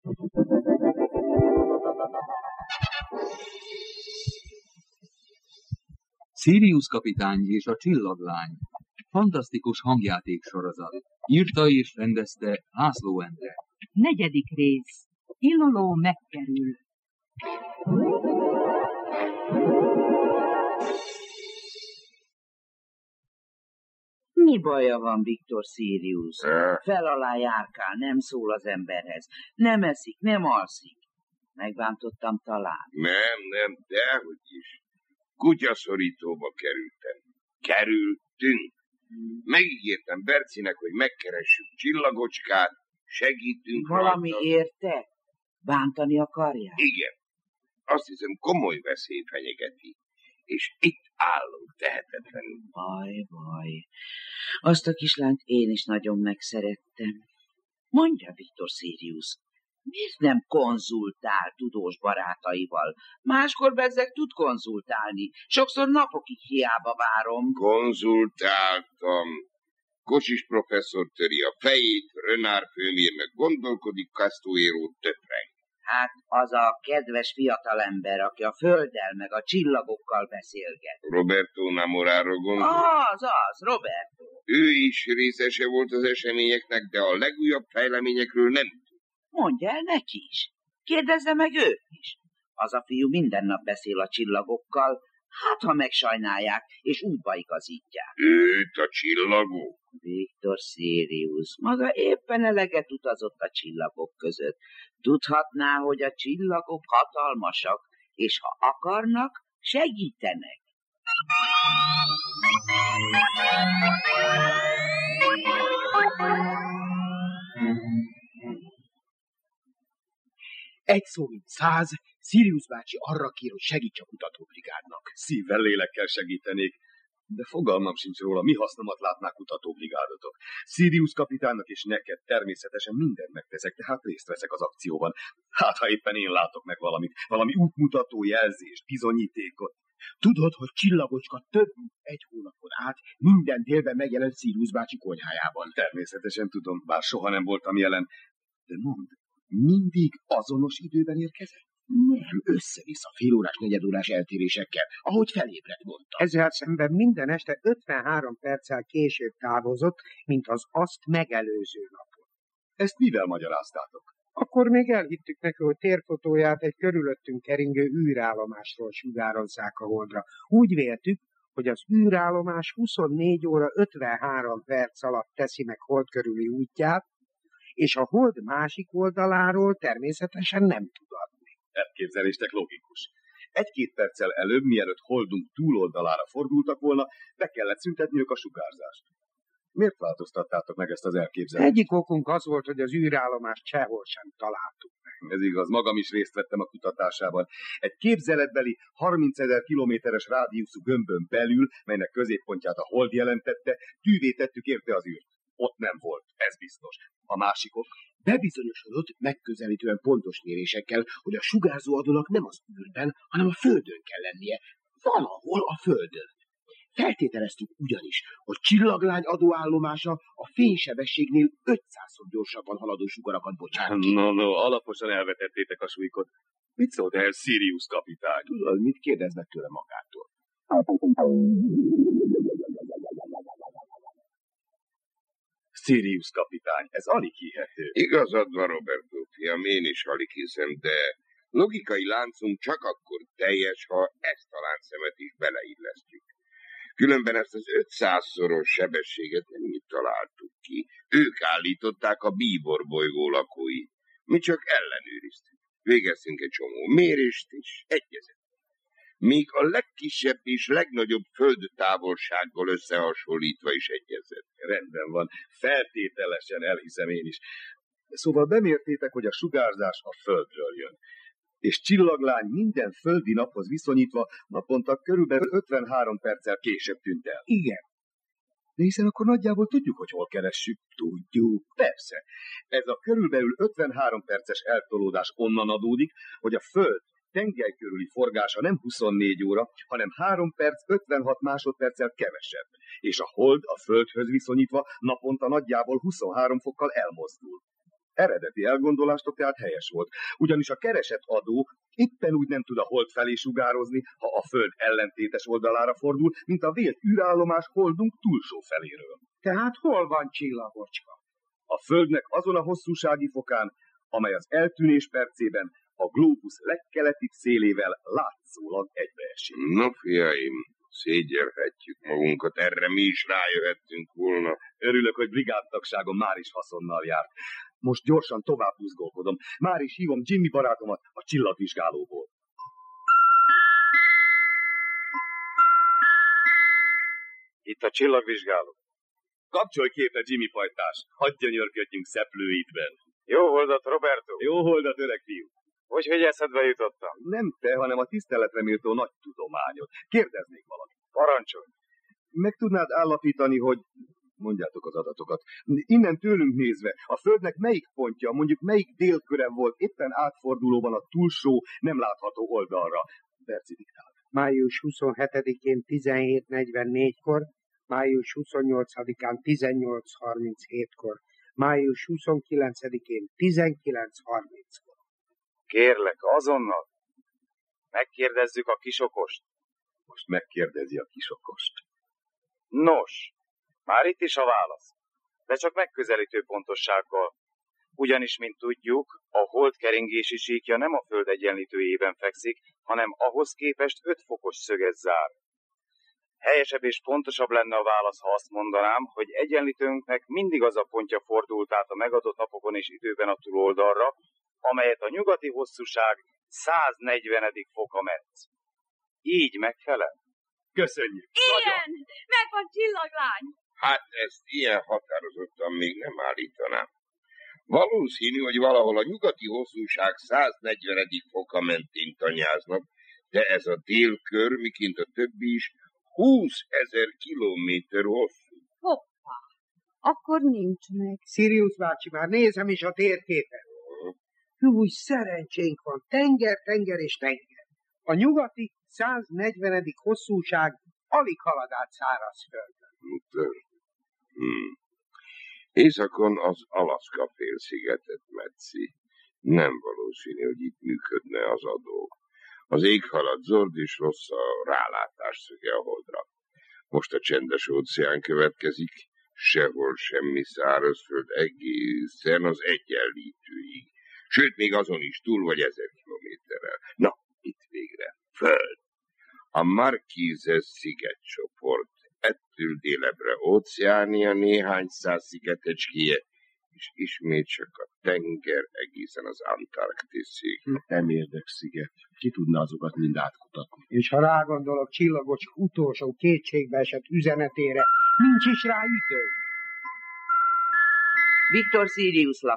Sirius kapitány és a csillaglány. Fantasztikus hangjáték sorozat. Írta és rendezte László Endre. 4. rész. Illoló megkerül. Mi baja van Viktor Sirius? Fel alá járkál, nem szól az emberhez. Nem eszik, nem alszik. Megbántottam talán. Nem, dehogy is. Kutyaszorítóba kerültünk. Megígértem Bercinek, hogy megkeressük Csillagocskát, segítünk Valami rajta. érte? Bántani akarják? Igen. Azt hiszem, komoly veszély fenyegeti. És itt állunk tehetetlenül. Baj. Azt a kislányt én is nagyon megszerettem. Mondja, Viktor Sirius, miért nem konzultál tudós barátaival? Máskor bezzeg tud konzultálni. Sokszor napokig hiába várom. Konzultáltam. Kocsis professzor töri a fejét, Renár főmérnök gondolkodik, Castoero töpreng. Hát az a kedves fiatalember, aki a földdel meg a csillagokkal beszélget. Roberto Namorára gondol? Az, Roberto. Ő is részese volt az eseményeknek, de a legújabb fejleményekről nem tud. Mondja el neki is. Kérdezze meg őt is. Az a fiú minden nap beszél a csillagokkal, hát ha megsajnálják és útba igazítják. Őt a csillagok? Viktor Sirius maga éppen eleget utazott a csillagok között. Tudhatná, hogy a csillagok hatalmasak, és ha akarnak, segítenek. Egy szó mint 100, Sirius bácsi arra kér, hogy segíts a kutatóbrigádnak. Szívvel, lélekkel segítenék, de fogalmam sincs róla, mi hasznomat látnák kutatóbrigádotok. Sirius kapitánynak és neked természetesen mindent megteszek, tehát részt veszek az akcióban. Hát, ha éppen én látok meg valami útmutató jelzést, bizonyítékot. Tudod, hogy Csillagocska több mint 1 hónapon át minden délben megjelent Sirius bácsi konyhájában? Természetesen tudom, bár soha nem voltam jelen. De mondd, mindig azonos időben érkezett? Nem, össze-vissza félórás, negyedórás eltérésekkel, ahogy felébredt mondta. Ezzel szemben minden este 53 perccel később távozott, mint az azt megelőző napon. Ezt mivel magyaráztátok? Akkor még elhittük neki, hogy térfotóját egy körülöttünk keringő űrállomásról sugározzák a Holdra. Úgy véltük, hogy az űrállomás 24 óra 53 perc alatt teszi meg Hold körüli útját, és a Hold másik oldaláról természetesen nem tud adni. Elképzeléstek logikus. 1-2 perccel előbb, mielőtt Holdunk túloldalára fordultak volna, be kellett szüntetniük a sugárzást. Miért változtattátok meg ezt az elképzelést? Egyik okunk az volt, hogy az űrállomást sehol sem találtuk meg. Ez igaz, magam is részt vettem a kutatásában. Egy képzeletbeli 30 000 kilométeres rádiuszú gömbön belül, melynek középpontját a Hold jelentette, tűvé tettük érte az űrt. Ott nem volt, ez biztos. A másikok? Bebizonyosodott megközelítően pontos mérésekkel, hogy a sugárzóadónak nem az űrben, hanem a Földön kell lennie. Valahol a Földön. Feltételeztük ugyanis, hogy Csillaglány adóállomása a fénysebességnél 500-szor gyorsabban haladó sugarakat bocsát ki. No, alaposan elvetettétek a súlykot. Mit szólt ehhez Sirius kapitány? Tudod, mit kérdeznek tőle magától? Sirius kapitány, ez alig hihető. Igazad van, Roberto, fiam, én is alig hiszem, de logikai láncunk csak akkor teljes, ha ezt a láncszemet is beleillesztjük. Különben ezt az 500-szoros sebességet nem mi találtuk ki. Ők állították, a Bíbor bolygó lakói. Mi csak ellenőriztük. Végeztünk egy csomó mérést is, egyezett. Míg a legkisebb és legnagyobb földtávolsággal összehasonlítva is egyezett. Rendben van, feltételesen elhiszem én is. Szóval bemértétek, hogy a sugárzás a Földről jön. És Csillaglány minden földi naphoz viszonyítva naponta körülbelül 53 perccel később tűnt el. Igen. De hiszen akkor nagyjából tudjuk, hogy hol keressük. Tudjuk. Persze. Ez a körülbelül 53 perces eltolódás onnan adódik, hogy a Föld tengely körüli forgása nem 24 óra, hanem 3 perc 56 másodperccel kevesebb. És a Hold a Földhöz viszonyítva naponta nagyjából 23 fokkal elmozdul. Eredeti elgondolástok tehát helyes volt, ugyanis a keresett adó éppen úgy nem tud a hold felé sugározni, ha a föld ellentétes oldalára fordul, mint a vélt űrállomás holdunk túlsó feléről. Tehát hol van Csillagocska? A földnek azon a hosszúsági fokán, amely az eltűnés percében a glóbusz legkeletibb szélével látszólag egybeesik. No, fiaim, szégyelhetjük magunkat, erre mi is rájöhettünk volna. Örülök, hogy brigádtagságom már is haszonnal járt. Most gyorsan tovább buzgolkodom. Már is hívom Jimmy barátomat a csillagvizsgálóból. Itt a csillagvizsgáló. Kapcsolj képre, Jimmy pajtás. Hadd gyönyörködjünk szeplőidben. Jó holdat, Roberto. Jó holdat, öreg fiú. Hogy eszedbe jutottam? Nem te, hanem a tiszteletre méltó nagy tudományod. Kérdeznék valamit. Parancsolj. Meg tudnád állapítani, hogy... Mondjátok az adatokat. Innen tőlünk nézve, a Földnek melyik pontja, mondjuk melyik délköre volt éppen átfordulóban a túlsó, nem látható oldalra? Berci diktál. Május 27-én 17:44-kor, május 28-án 18:37-kor, május 29-én 19:30-kor. Kérlek, azonnal. Megkérdezzük a kisokost. Most megkérdezi a kisokost. Nos, már itt is a válasz, de csak megközelítő pontossággal. Ugyanis, mint tudjuk, a hold keringési síkja nem a Föld egyenlítőjében fekszik, hanem ahhoz képest 5 fokos szöget zár. Helyesebb és pontosabb lenne a válasz, ha azt mondanám, hogy egyenlítőnknek mindig az a pontja fordult át a megadott napokon és időben a túloldalra, amelyet a nyugati hosszúság 140. foka metsz. Így megfelel? Köszönjük! Igen! Megvan Csillaglány! Hát ezt ilyen határozottan még nem állítanám. Valószínű, hogy valahol a nyugati hosszúság 140. foka mentén tanyáznak, de ez a délkör, miként a többi is, 20 000 kilométer hosszú. Hoppá! Akkor nincs meg. Sirius bácsi, már nézem is a térképen. Húj, szerencsénk van. Tenger, tenger és tenger. A nyugati 140. hosszúság alig halad át szárazföldön. Északon az Alaszka félszigetet metszi. Nem valószínű, hogy itt működne az adó. Az ég halad zord és rossz a rálátás szöge a holdra. Most a csendes óceán következik, sehol semmi szárazföld egészen az egyenlítőig. Sőt, még azon is túl vagy 1000 kilométerrel. Na, itt végre. Föld. A Marquízes szigetcsoport, ettől délebre Óceánia néhány száz szigetecskéje, és ismét csak a tenger egészen az Antarktiszig. Nem érdek sziget. Ki tudna azokat mind átkutatni? És ha rágondolok Csillagos utolsó kétségbe esett üzenetére, nincs is rá idő. Viktor Sirius